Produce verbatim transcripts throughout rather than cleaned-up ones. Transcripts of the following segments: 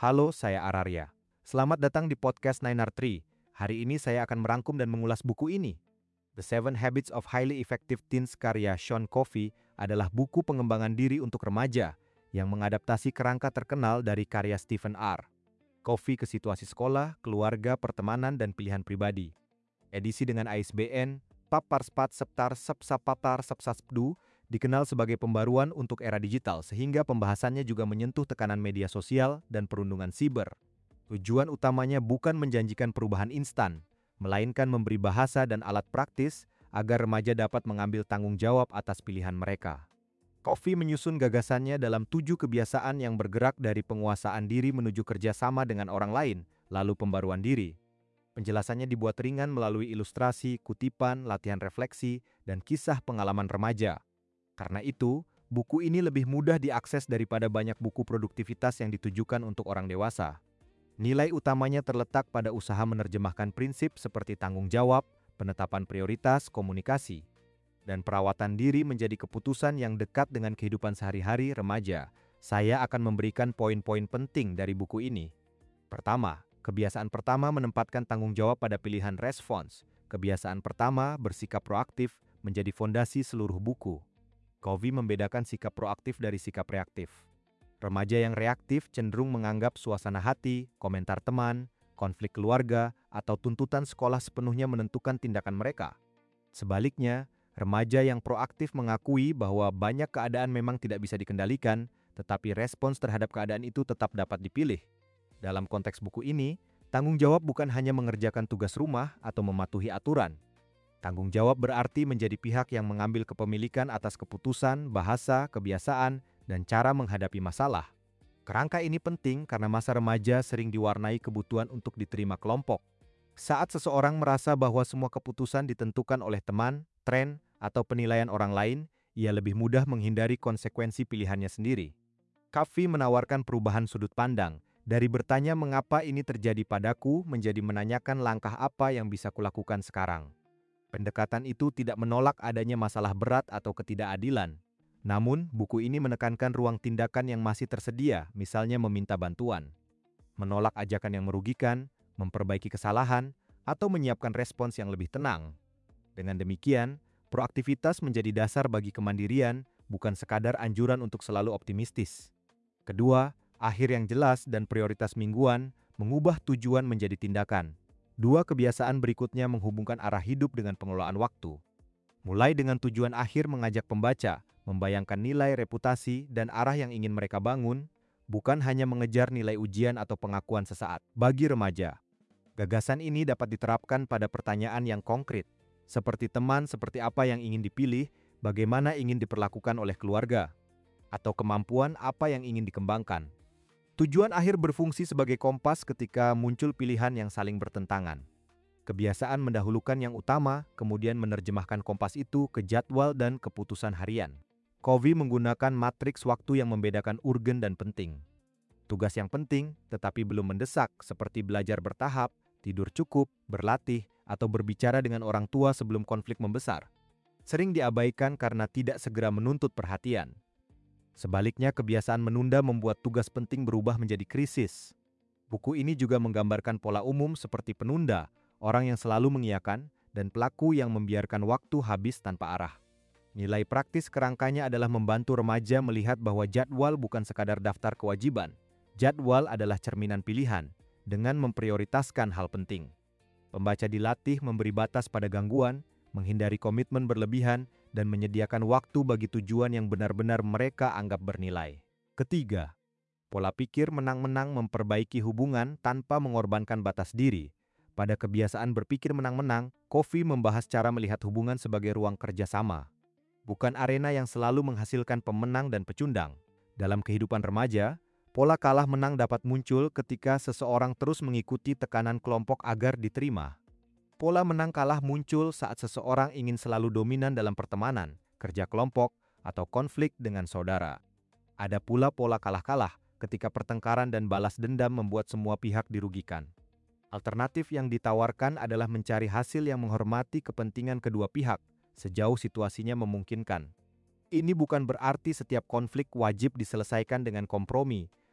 Halo, saya Araria. Selamat datang di podcast Nine R Tree. Hari ini saya akan merangkum dan mengulas buku ini. The Seven Habits of Highly Effective Teens karya Sean Covey adalah buku pengembangan diri untuk remaja yang mengadaptasi kerangka terkenal dari karya Stephen R. Covey ke situasi sekolah, keluarga, pertemanan, dan pilihan pribadi. Edisi dengan I S B N Paparspat Septar Sepsapatar Sepsaspdu dikenal sebagai pembaruan untuk era digital sehingga pembahasannya juga menyentuh tekanan media sosial dan perundungan siber. Tujuan utamanya bukan menjanjikan perubahan instan, melainkan memberi bahasa dan alat praktis agar remaja dapat mengambil tanggung jawab atas pilihan mereka. Covey menyusun gagasannya dalam tujuh kebiasaan yang bergerak dari penguasaan diri menuju kerjasama dengan orang lain, lalu pembaruan diri. Penjelasannya dibuat ringan melalui ilustrasi, kutipan, latihan refleksi, dan kisah pengalaman remaja. Karena itu, buku ini lebih mudah diakses daripada banyak buku produktivitas yang ditujukan untuk orang dewasa. Nilai utamanya terletak pada usaha menerjemahkan prinsip seperti tanggung jawab, penetapan prioritas, komunikasi, dan perawatan diri menjadi keputusan yang dekat dengan kehidupan sehari-hari remaja. Saya akan memberikan poin-poin penting dari buku ini. Pertama, kebiasaan pertama menempatkan tanggung jawab pada pilihan respons. Kebiasaan pertama, bersikap proaktif, menjadi fondasi seluruh buku. Covey membedakan sikap proaktif dari sikap reaktif. Remaja yang reaktif cenderung menganggap suasana hati, komentar teman, konflik keluarga, atau tuntutan sekolah sepenuhnya menentukan tindakan mereka. Sebaliknya, remaja yang proaktif mengakui bahwa banyak keadaan memang tidak bisa dikendalikan, tetapi respons terhadap keadaan itu tetap dapat dipilih. Dalam konteks buku ini, tanggung jawab bukan hanya mengerjakan tugas rumah atau mematuhi aturan. Tanggung jawab berarti menjadi pihak yang mengambil kepemilikan atas keputusan, bahasa, kebiasaan, dan cara menghadapi masalah. Kerangka ini penting karena masa remaja sering diwarnai kebutuhan untuk diterima kelompok. Saat seseorang merasa bahwa semua keputusan ditentukan oleh teman, tren, atau penilaian orang lain, ia lebih mudah menghindari konsekuensi pilihannya sendiri. Covey menawarkan perubahan sudut pandang, dari bertanya mengapa ini terjadi padaku menjadi menanyakan langkah apa yang bisa kulakukan sekarang. Pendekatan itu tidak menolak adanya masalah berat atau ketidakadilan. Namun, buku ini menekankan ruang tindakan yang masih tersedia, misalnya meminta bantuan, menolak ajakan yang merugikan, memperbaiki kesalahan, atau menyiapkan respons yang lebih tenang. Dengan demikian, proaktivitas menjadi dasar bagi kemandirian, bukan sekadar anjuran untuk selalu optimistis. Kedua, akhir yang jelas dan prioritas mingguan mengubah tujuan menjadi tindakan. Dua kebiasaan berikutnya menghubungkan arah hidup dengan pengelolaan waktu. Mulai dengan tujuan akhir mengajak pembaca, membayangkan nilai, reputasi, dan arah yang ingin mereka bangun, bukan hanya mengejar nilai ujian atau pengakuan sesaat. Bagi remaja, gagasan ini dapat diterapkan pada pertanyaan yang konkret, seperti teman seperti apa yang ingin dipilih, bagaimana ingin diperlakukan oleh keluarga, atau kemampuan apa yang ingin dikembangkan. Tujuan akhir berfungsi sebagai kompas ketika muncul pilihan yang saling bertentangan. Kebiasaan mendahulukan yang utama, kemudian menerjemahkan kompas itu ke jadwal dan keputusan harian. Covey menggunakan matriks waktu yang membedakan urgen dan penting. Tugas yang penting, tetapi belum mendesak, seperti belajar bertahap, tidur cukup, berlatih, atau berbicara dengan orang tua sebelum konflik membesar, sering diabaikan karena tidak segera menuntut perhatian. Sebaliknya, kebiasaan menunda membuat tugas penting berubah menjadi krisis. Buku ini juga menggambarkan pola umum seperti penunda, orang yang selalu mengiyakan, dan pelaku yang membiarkan waktu habis tanpa arah. Nilai praktis kerangkanya adalah membantu remaja melihat bahwa jadwal bukan sekadar daftar kewajiban. Jadwal adalah cerminan pilihan, dengan memprioritaskan hal penting. Pembaca dilatih memberi batas pada gangguan, menghindari komitmen berlebihan, dan menyediakan waktu bagi tujuan yang benar-benar mereka anggap bernilai. Ketiga, pola pikir menang-menang memperbaiki hubungan tanpa mengorbankan batas diri. Pada kebiasaan berpikir menang-menang, Covey membahas cara melihat hubungan sebagai ruang kerjasama, bukan arena yang selalu menghasilkan pemenang dan pecundang. Dalam kehidupan remaja, pola kalah menang dapat muncul ketika seseorang terus mengikuti tekanan kelompok agar diterima. Pola menang kalah muncul saat seseorang ingin selalu dominan dalam pertemanan, kerja kelompok, atau konflik dengan saudara. Ada pula pola kalah-kalah ketika pertengkaran dan balas dendam membuat semua pihak dirugikan. Alternatif yang ditawarkan adalah mencari hasil yang menghormati kepentingan kedua pihak, sejauh situasinya memungkinkan. Ini bukan berarti setiap konflik wajib diselesaikan dengan kompromi,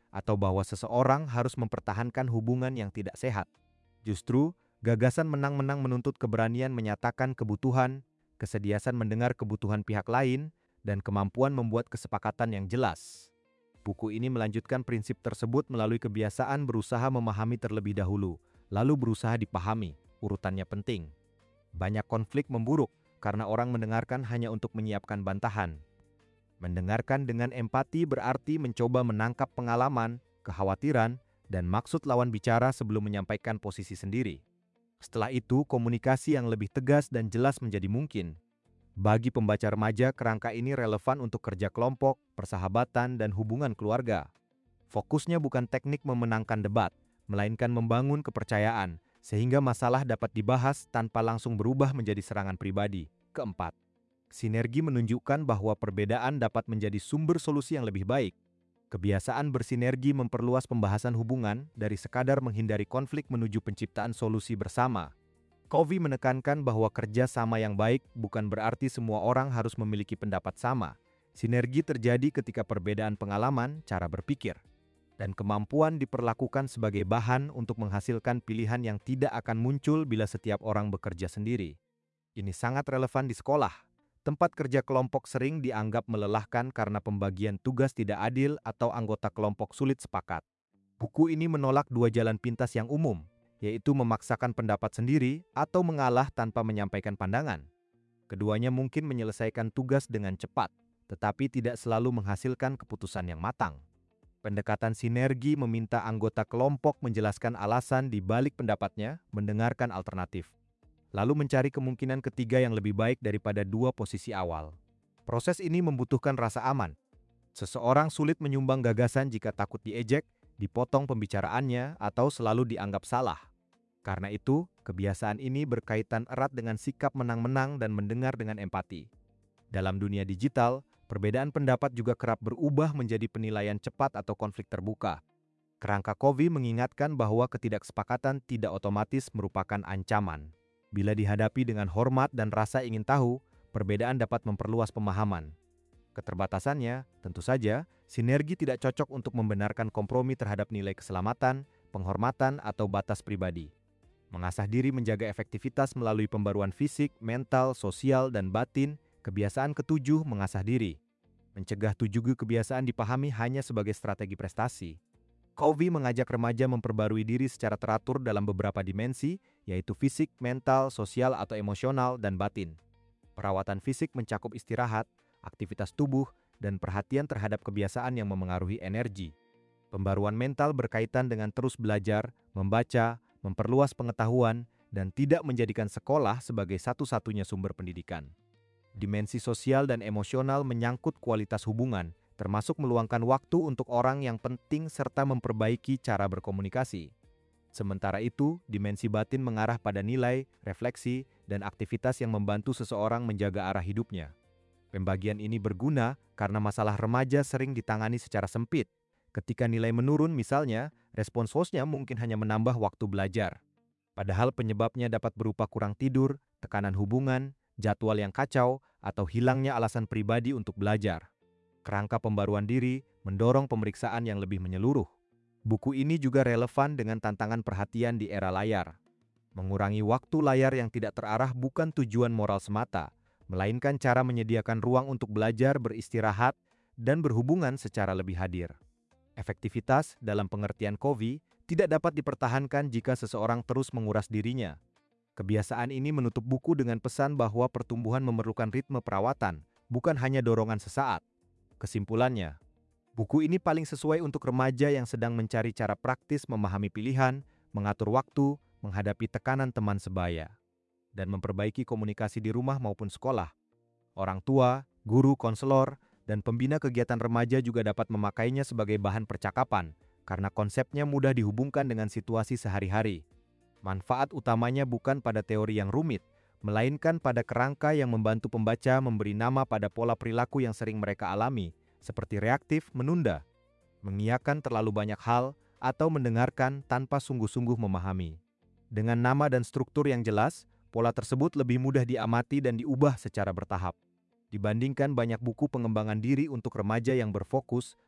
atau bahwa seseorang harus mempertahankan hubungan yang tidak sehat. Justru, gagasan menang-menang menuntut keberanian menyatakan kebutuhan, kesediaan mendengar kebutuhan pihak lain, dan kemampuan membuat kesepakatan yang jelas. Buku ini melanjutkan prinsip tersebut melalui kebiasaan berusaha memahami terlebih dahulu, lalu berusaha dipahami. Urutannya penting. Banyak konflik memburuk karena orang mendengarkan hanya untuk menyiapkan bantahan. Mendengarkan dengan empati berarti mencoba menangkap pengalaman, kekhawatiran, dan maksud lawan bicara sebelum menyampaikan posisi sendiri. Setelah itu, komunikasi yang lebih tegas dan jelas menjadi mungkin. Bagi pembaca remaja, kerangka ini relevan untuk kerja kelompok, persahabatan, dan hubungan keluarga. Fokusnya bukan teknik memenangkan debat, melainkan membangun kepercayaan, sehingga masalah dapat dibahas tanpa langsung berubah menjadi serangan pribadi. Keempat, sinergi menunjukkan bahwa perbedaan dapat menjadi sumber solusi yang lebih baik. Kebiasaan bersinergi memperluas pembahasan hubungan dari sekadar menghindari konflik menuju penciptaan solusi bersama. Covey menekankan bahwa kerja sama yang baik bukan berarti semua orang harus memiliki pendapat sama. Sinergi terjadi ketika perbedaan pengalaman, cara berpikir, dan kemampuan diperlakukan sebagai bahan untuk menghasilkan pilihan yang tidak akan muncul bila setiap orang bekerja sendiri. Ini sangat relevan di sekolah. Tempat kerja kelompok sering dianggap melelahkan karena pembagian tugas tidak adil atau anggota kelompok sulit sepakat. Buku ini menolak dua jalan pintas yang umum, yaitu memaksakan pendapat sendiri atau mengalah tanpa menyampaikan pandangan. Keduanya mungkin menyelesaikan tugas dengan cepat, tetapi tidak selalu menghasilkan keputusan yang matang. Pendekatan sinergi meminta anggota kelompok menjelaskan alasan di balik pendapatnya, mendengarkan alternatif, lalu mencari kemungkinan ketiga yang lebih baik daripada dua posisi awal. Proses ini membutuhkan rasa aman. Seseorang sulit menyumbang gagasan jika takut diejek, dipotong pembicaraannya, atau selalu dianggap salah. Karena itu, kebiasaan ini berkaitan erat dengan sikap menang-menang dan mendengar dengan empati. Dalam dunia digital, perbedaan pendapat juga kerap berubah menjadi penilaian cepat atau konflik terbuka. Kerangka Covey mengingatkan bahwa ketidaksepakatan tidak otomatis merupakan ancaman. Bila dihadapi dengan hormat dan rasa ingin tahu, perbedaan dapat memperluas pemahaman. Keterbatasannya, tentu saja, sinergi tidak cocok untuk membenarkan kompromi terhadap nilai keselamatan, penghormatan, atau batas pribadi. Mengasah diri menjaga efektivitas melalui pembaruan fisik, mental, sosial, dan batin. Kebiasaan ketujuh, mengasah diri. Mencegah tujuh kebiasaan dipahami hanya sebagai strategi prestasi. Covey mengajak remaja memperbarui diri secara teratur dalam beberapa dimensi, yaitu fisik, mental, sosial atau emosional, dan batin. Perawatan fisik mencakup istirahat, aktivitas tubuh, dan perhatian terhadap kebiasaan yang memengaruhi energi. Pembaruan mental berkaitan dengan terus belajar, membaca, memperluas pengetahuan, dan tidak menjadikan sekolah sebagai satu-satunya sumber pendidikan. Dimensi sosial dan emosional menyangkut kualitas hubungan, termasuk meluangkan waktu untuk orang yang penting serta memperbaiki cara berkomunikasi. Sementara itu, dimensi batin mengarah pada nilai, refleksi, dan aktivitas yang membantu seseorang menjaga arah hidupnya. Pembagian ini berguna karena masalah remaja sering ditangani secara sempit. Ketika nilai menurun misalnya, respons hostnya mungkin hanya menambah waktu belajar. Padahal penyebabnya dapat berupa kurang tidur, tekanan hubungan, jadwal yang kacau, atau hilangnya alasan pribadi untuk belajar. Kerangka pembaruan diri mendorong pemeriksaan yang lebih menyeluruh. Buku ini juga relevan dengan tantangan perhatian di era layar. Mengurangi waktu layar yang tidak terarah bukan tujuan moral semata, melainkan cara menyediakan ruang untuk belajar, beristirahat, dan berhubungan secara lebih hadir. Efektivitas dalam pengertian Covey tidak dapat dipertahankan jika seseorang terus menguras dirinya. Kebiasaan ini menutup buku dengan pesan bahwa pertumbuhan memerlukan ritme perawatan, bukan hanya dorongan sesaat. Kesimpulannya, buku ini paling sesuai untuk remaja yang sedang mencari cara praktis memahami pilihan, mengatur waktu, menghadapi tekanan teman sebaya, dan memperbaiki komunikasi di rumah maupun sekolah. Orang tua, guru, konselor, dan pembina kegiatan remaja juga dapat memakainya sebagai bahan percakapan karena konsepnya mudah dihubungkan dengan situasi sehari-hari. Manfaat utamanya bukan pada teori yang rumit, melainkan pada kerangka yang membantu pembaca memberi nama pada pola perilaku yang sering mereka alami, seperti reaktif, menunda, mengiyakan terlalu banyak hal, atau mendengarkan tanpa sungguh-sungguh memahami. Dengan nama dan struktur yang jelas, pola tersebut lebih mudah diamati dan diubah secara bertahap. Dibandingkan banyak buku pengembangan diri untuk remaja yang berfokus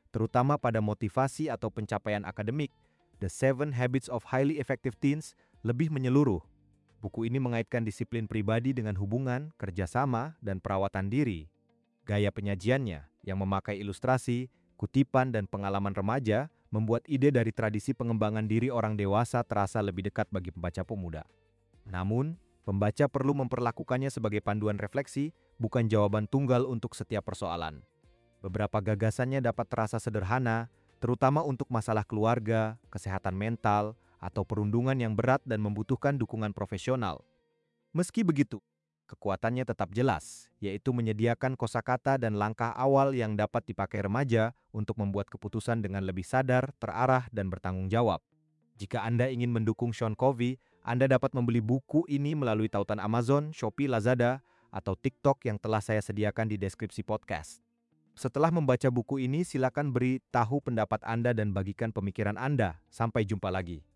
terutama pada motivasi atau pencapaian akademik. The Seven Habits of Highly Effective Teens lebih menyeluruh. Buku ini mengaitkan disiplin pribadi dengan hubungan, kerjasama, dan perawatan diri. Gaya penyajiannya yang memakai ilustrasi, kutipan, dan pengalaman remaja membuat ide dari tradisi pengembangan diri orang dewasa terasa lebih dekat bagi pembaca pemuda. Namun, pembaca perlu memperlakukannya sebagai panduan refleksi, bukan jawaban tunggal untuk setiap persoalan. Beberapa gagasannya dapat terasa sederhana, terutama untuk masalah keluarga, kesehatan mental, atau perundungan yang berat dan membutuhkan dukungan profesional. Meski begitu, kekuatannya tetap jelas, yaitu menyediakan kosakata dan langkah awal yang dapat dipakai remaja untuk membuat keputusan dengan lebih sadar, terarah, dan bertanggung jawab. Jika Anda ingin mendukung Sean Covey, Anda dapat membeli buku ini melalui tautan Amazon, Shopee, Lazada, atau TikTok yang telah saya sediakan di deskripsi podcast. Setelah membaca buku ini, silakan beri tahu pendapat Anda dan bagikan pemikiran Anda. Sampai jumpa lagi.